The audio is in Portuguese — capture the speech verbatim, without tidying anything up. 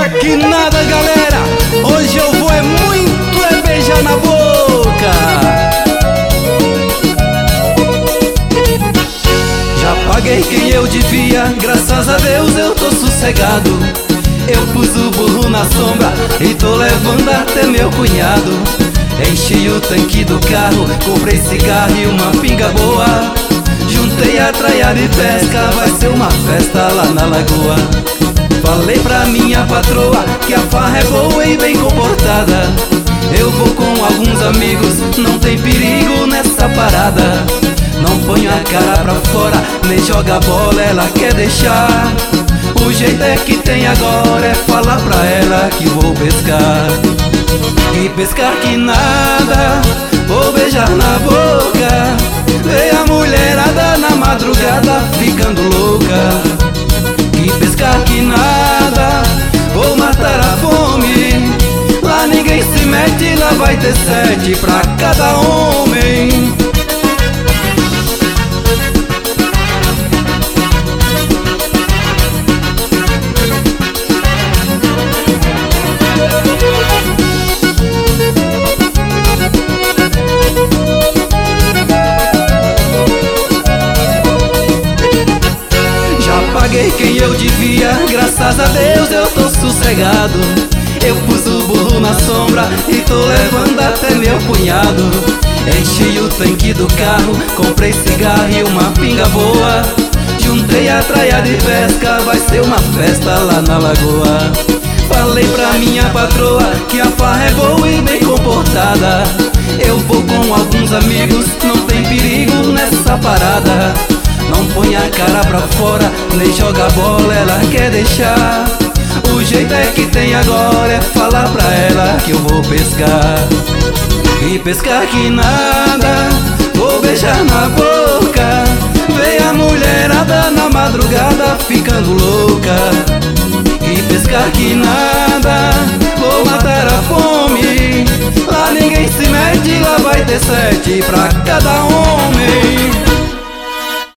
Que nada, galera, hoje eu vou é muito é beijar na boca. Já paguei quem eu devia, graças a Deus eu tô sossegado. Eu pus o burro na sombra e tô levando até meu cunhado. Enchi o tanque do carro, comprei cigarro e uma pinga boa. Juntei a traia de pesca, vai ser uma festa lá na lagoa. Falei pra minha patroa que a farra é boa e bem comportada. Eu vou com alguns amigos, não tem perigo nessa parada. Não ponho a cara pra fora, nem joga bola, ela quer deixar. O jeito é que tem agora é falar pra ela que vou pescar. E pescar que nada, vou beijar na boca. Vê a mulherada na madrugada ficando louca. E pescar que nada, vou matar a fome. Lá ninguém se mete, lá vai ter sete pra cada homem. Paguei quem eu devia, graças a Deus eu tô sossegado. Eu pus o burro na sombra e tô levando até meu cunhado. Enchi o tanque do carro, comprei cigarro e uma pinga boa. Juntei a traia de pesca, vai ser uma festa lá na lagoa. Falei pra minha patroa que a farra é boa e bem comportada. Eu vou com alguns amigos, não tem perigo nessa parada. Não põe a cara pra fora, nem joga bola, ela quer deixar. O jeito é que tem agora é falar pra ela que eu vou pescar. E pescar que nada, vou beijar na boca. Vê a mulherada na madrugada ficando louca. E pescar que nada, vou matar a fome. Lá ninguém se mete, lá vai ter sete pra cada homem.